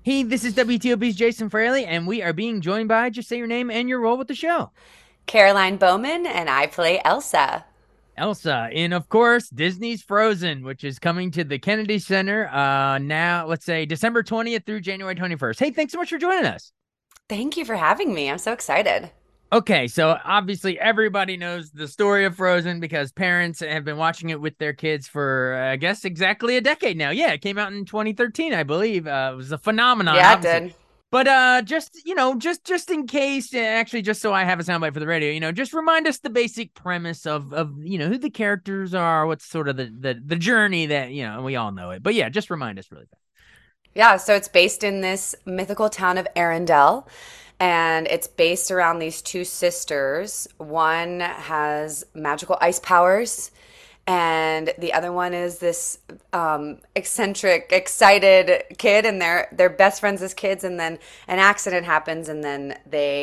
Hey, this is WTOP's Jason Fraley, and we are being joined by just say your name and your role with the show. Caroline Bowman, and I play Elsa. Elsa, in of course Disney's Frozen, which is coming to the Kennedy Center now, let's say December 20th through January 21st. Hey, thanks so much for joining us. Thank you for having me. I'm so excited. Okay, so obviously everybody knows the story of Frozen because parents have been watching it with their kids for I guess exactly a decade now. Yeah, it came out in 2013, I believe. It was a phenomenon, Yeah, it obviously. did. But just just in case, actually, just so I have a soundbite for the radio, just remind us the basic premise of who the characters are, what's sort of the journey that we all know it. But yeah, just remind us really fast. Yeah, so it's based in this mythical town of Arendelle, and it's based around these two sisters. One has magical ice powers, and the other one is this eccentric, excited kid, and they're best friends as kids. And then an accident happens, and then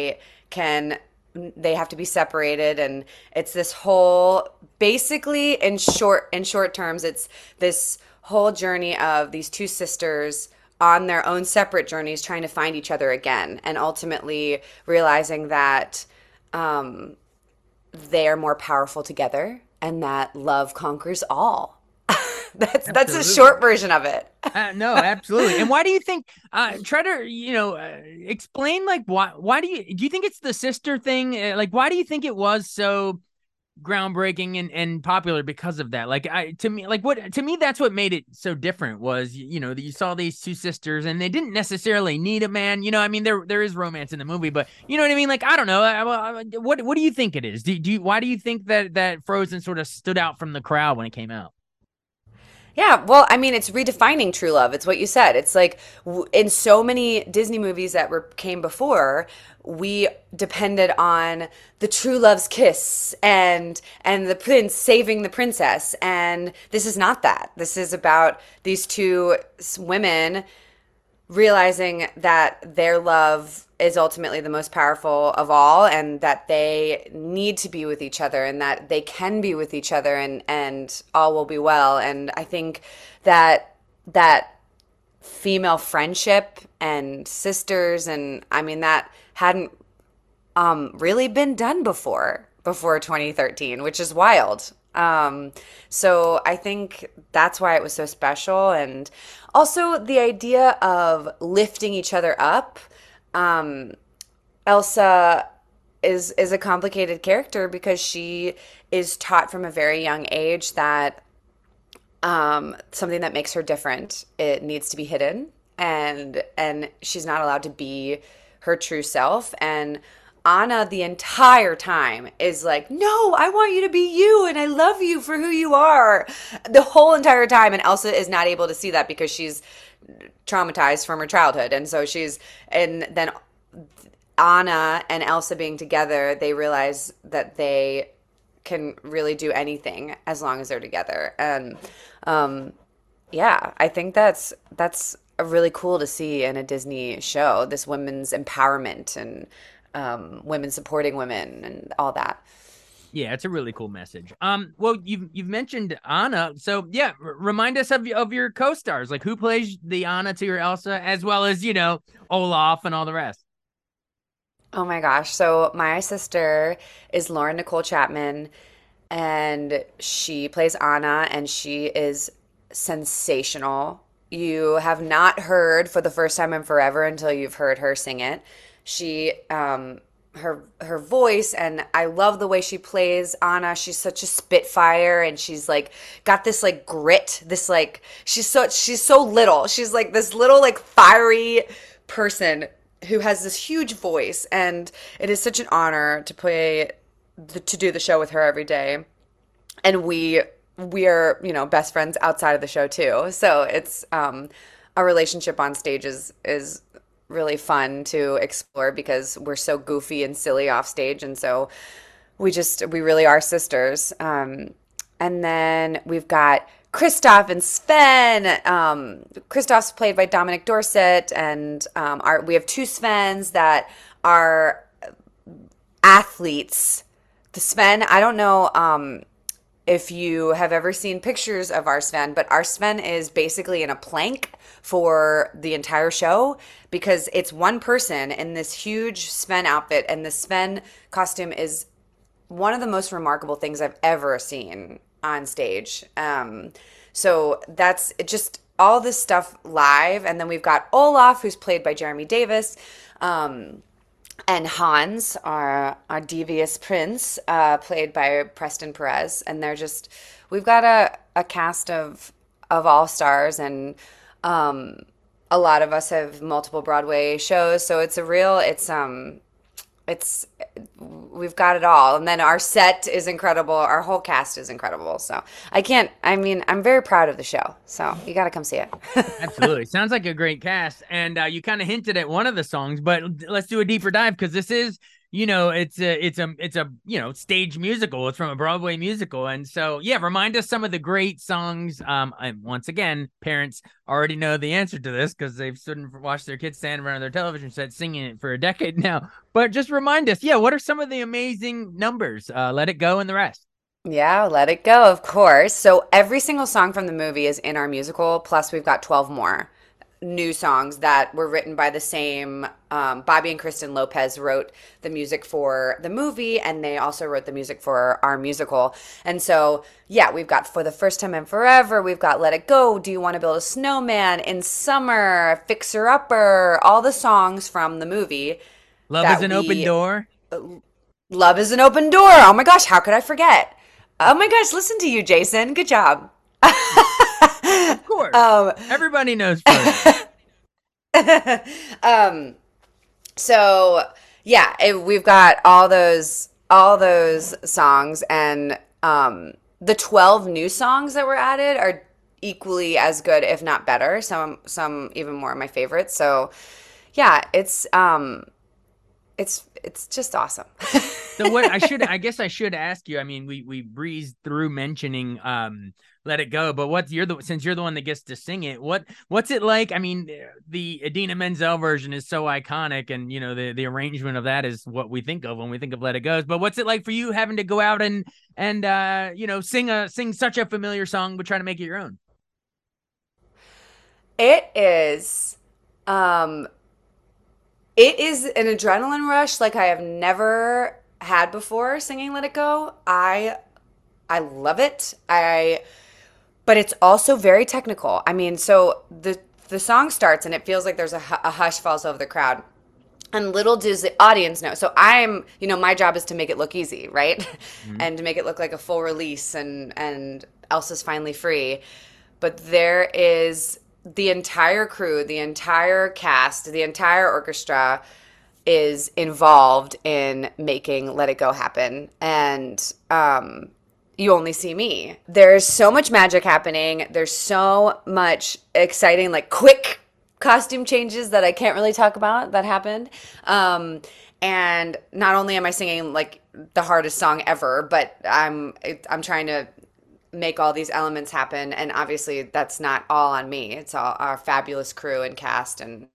can they have to be separated, and it's this whole basically in short terms, it's this whole journey of these two sisters on their own separate journeys trying to find each other again and ultimately realizing that um, they are more powerful together and that love conquers all. That's a Absolutely. short version of it. No, absolutely. And why do you think? Try to explain like why do you think it's the sister thing? Like why do you think it was so groundbreaking and popular because of that? Like to me, like what to me that's what made it so different was that you saw these two sisters and they didn't necessarily need a man. I mean there is romance in the movie, but you know what I mean. Like I don't know. What do you think it is? Do you why do you think that Frozen sort of stood out from the crowd when it came out? Yeah, well, I mean, it's redefining true love. It's what you said. It's like in so many Disney movies that came before, we depended on the true love's kiss and the prince saving the princess. And this is not that. This is about these two women realizing that their love is ultimately the most powerful of all and that they need to be with each other and that they can be with each other and all will be well. And I think that female friendship and sisters, and I mean that hadn't really been done before 2013, which is wild. So I think that's why it was so special. And also the idea of lifting each other up. Um, Elsa is a complicated character because she is taught from a very young age that something that makes her different, it needs to be hidden, and she's not allowed to be her true self. And Anna the entire time is like, "No, I want you to be you and I love you for who you are." The whole entire time, and Elsa is not able to see that because she's traumatized from her childhood. And then Anna and Elsa being together, they realize that they can really do anything as long as they're together. And um, yeah, I think that's really cool to see in a Disney show, this women's empowerment and women supporting women and all that. Yeah, it's a really cool message. Well, you've mentioned Anna, so yeah, remind us of your co-stars, like who plays the Anna to your Elsa, as well as Olaf and all the rest. Oh my gosh. So my sister is Lauren Nicole Chapman, and she plays Anna, and she is sensational. You have not heard for the first time in forever until you've heard her sing it. She her voice, and I love the way she plays Anna. She's such a spitfire, and she's like got this like grit, this like she's so little. She's like this little like fiery person who has this huge voice, and it is such an honor to to do the show with her every day. And we are, best friends outside of the show too. So it's a relationship on stage is really fun to explore because we're so goofy and silly off stage, and so we really are sisters. And then we've got Kristoff and Sven. Kristoff's played by Dominic Dorset, and we have two Svens that are athletes. The Sven, I don't know if you have ever seen pictures of our Sven, but our Sven is basically in a plank for the entire show because it's one person in this huge Sven outfit, and the Sven costume is one of the most remarkable things I've ever seen on stage. So that's just all this stuff live. And then we've got Olaf, who's played by Jeremy Davis. And Hans, our devious prince, played by Preston Perez. And we've got a cast of all stars, and a lot of us have multiple Broadway shows. So we've got it all. And then our set is incredible. Our whole cast is incredible. So I'm very proud of the show. So you got to come see it. Absolutely. Sounds like a great cast. And you kind of hinted at one of the songs, but let's do a deeper dive because this is, it's a stage musical. It's from a Broadway musical. And so, yeah, remind us some of the great songs. And once again, parents already know the answer to this because they've stood and watched their kids stand around their television set singing it for a decade now. But just remind us, what are some of the amazing numbers? Let It Go and the rest. Yeah, Let It Go, of course. So every single song from the movie is in our musical, plus we've got 12 more new songs that were written by the same Bobby and Kristen Lopez wrote the music for the movie, and they also wrote the music for our musical. And so we've got For the First Time in Forever, we've got Let It Go, Do You Want to Build a Snowman, In Summer, Fixer Upper, all the songs from the movie. Love is an Open Door. Love is an Open Door. Oh my gosh, how could I forget? Oh my gosh, listen to you, Jason. Good job. Of course. Everybody knows. We've got all those songs, and the 12 new songs that were added are equally as good, if not better. Some even more of my favorites. So, yeah, it's just awesome. So what I guess I should ask you. I mean, we breezed through mentioning Let It Go, but since you're the one that gets to sing it, what's it like? I mean, the Idina Menzel version is so iconic, and the arrangement of that is what we think of when we think of Let It Go. But what's it like for you having to go out and sing such a familiar song but try to make it your own? It is. It is an adrenaline rush like I have never had before singing Let It Go. I love it. But it's also very technical. I mean, so the song starts and it feels like there's a hush falls over the crowd. And little does the audience know. So my job is to make it look easy, right? Mm-hmm. And to make it look like a full release and Elsa's finally free. But there is the entire crew, the entire cast, the entire orchestra is involved in making Let It Go happen. And you only see me. There's so much magic happening. There's so much exciting, like quick costume changes that I can't really talk about that happened. And not only am I singing like the hardest song ever, but I'm trying to make all these elements happen, and obviously that's not all on me. It's all our fabulous crew and cast, and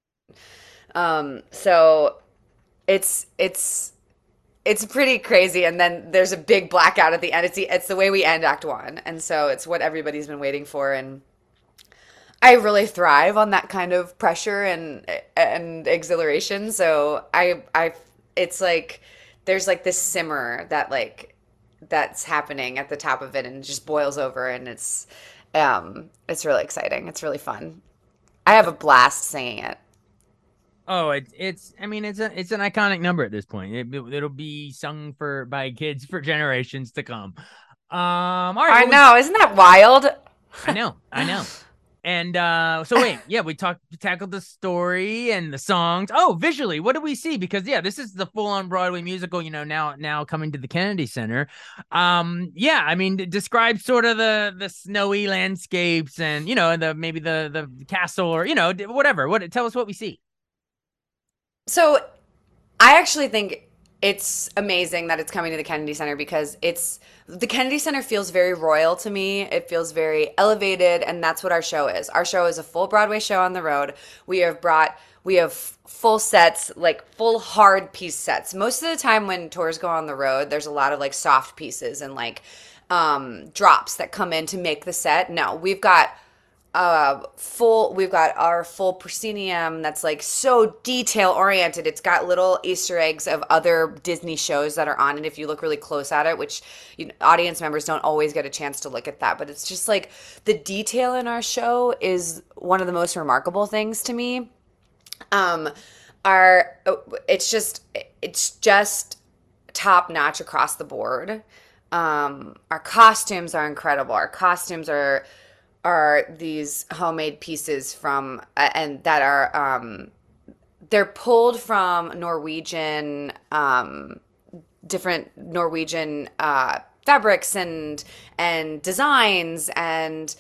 so it's pretty crazy. And then there's a big blackout at the end. It's the way we end Act One, and so it's what everybody's been waiting for, and I really thrive on that kind of pressure and exhilaration. So it's like there's like this simmer that's happening at the top of it, and it just boils over, and it's really exciting. It's really fun. I have a blast singing it. Oh, it's an iconic number at this point. It'll be sung by kids for generations to come. All right. I know, isn't that wild? I know. And so wait, we tackled the story and the songs. Oh, visually, what do we see? Because this is the full-on Broadway musical, now coming to the Kennedy Center. Describe sort of the snowy landscapes and maybe the castle or whatever. Tell us what we see. So I actually think it's amazing that it's coming to the Kennedy Center because the Kennedy Center feels very royal to me. It feels very elevated, and that's what our show is. Our show is a full Broadway show on the road. We have full sets, like full hard piece sets. Most of the time when tours go on the road, there's a lot of like soft pieces and like drops that come in to make the set. No, we've got we've got our full proscenium that's like so detail oriented. It's got little Easter eggs of other Disney shows that are on it if you look really close at it, which audience members don't always get a chance to look at that. But it's just like the detail in our show is one of the most remarkable things to me. Um, our it's just top notch across the board. Our costumes are incredible. Our costumes are these homemade pieces from and that are they're pulled from different Norwegian fabrics and designs, and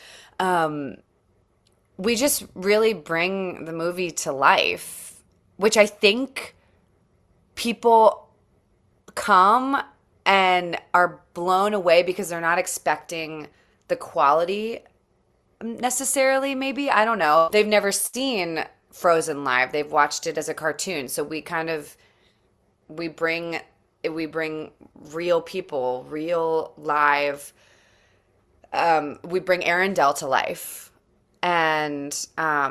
we just really bring the movie to life, which I think people come and are blown away because they're not expecting the quality necessarily. Maybe, I don't know, they've never seen Frozen live, they've watched it as a cartoon, so we bring we bring real people, real live, we bring Arendelle to life, and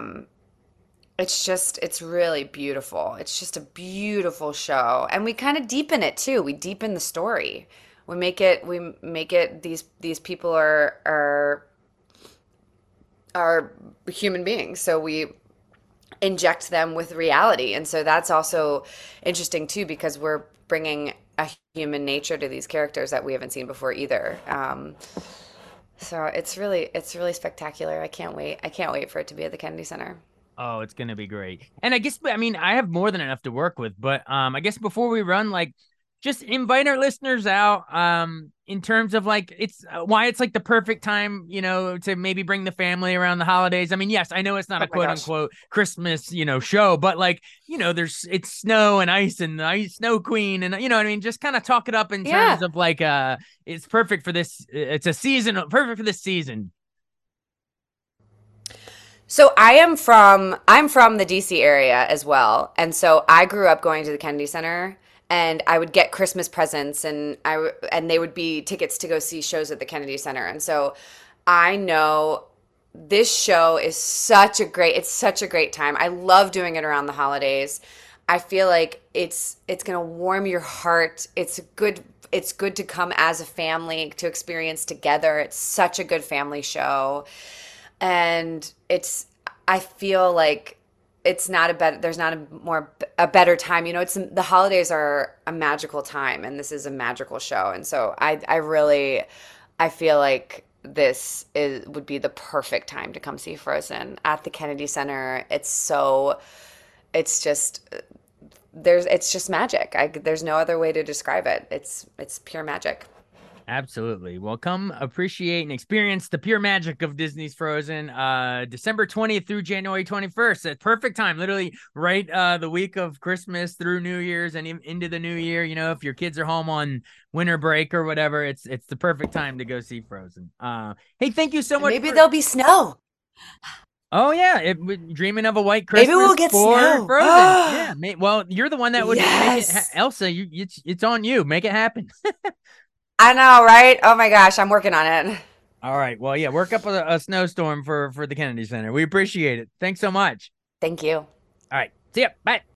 it's really beautiful. It's just a beautiful show. And we kind of deepen it too. We deepen the story. We make it these people are human beings. So we inject them with reality. And so that's also interesting too, because we're bringing a human nature to these characters that we haven't seen before either. So it's really spectacular. I can't wait. I can't wait for it to be at the Kennedy Center. Oh, it's gonna be great. And I guess, I mean, I have more than enough to work with, but I guess before we run, like, just invite our listeners out in terms of like it's why it's like the perfect time, to maybe bring the family around the holidays. I mean, yes, I know it's not Oh a my quote gosh. unquote Christmas, show, but like, it's snow and ice and the ice snow queen, and what I mean, just kind of talk it up in terms Yeah. of like it's perfect for this, it's a season perfect for this season. So I'm from the DC area as well. And so I grew up going to the Kennedy Center, and I would get Christmas presents, and they would be tickets to go see shows at the Kennedy Center. And so I know this show is it's such a great time. I love doing it around the holidays. I feel like it's going to warm your heart. It's good to come as a family to experience together. It's such a good family show. And I feel like it's not a better there's not a better time. It's the holidays are a magical time, and this is a magical show. And so I feel like this is would be the perfect time to come see Frozen at the Kennedy Center. It's just magic. There's no other way to describe it. It's pure magic. Absolutely. Well, come appreciate and experience the pure magic of Disney's Frozen, December 20th through January 21st. At perfect time, literally right the week of Christmas through New Year's and into the new year. If your kids are home on winter break or whatever, it's the perfect time to go see Frozen. Hey, thank you so And much maybe for. there'll be snow. Oh yeah, dreaming of a white Maybe Christmas we'll get for snow. Frozen. Yeah, well, you're the one that would make it, Yes. Elsa. It's on you. Make it happen. I know, right? Oh my gosh, I'm working on it. All right. Well, yeah, work up a snowstorm for the Kennedy Center. We appreciate it. Thanks so much. Thank you. All right. See ya. Bye.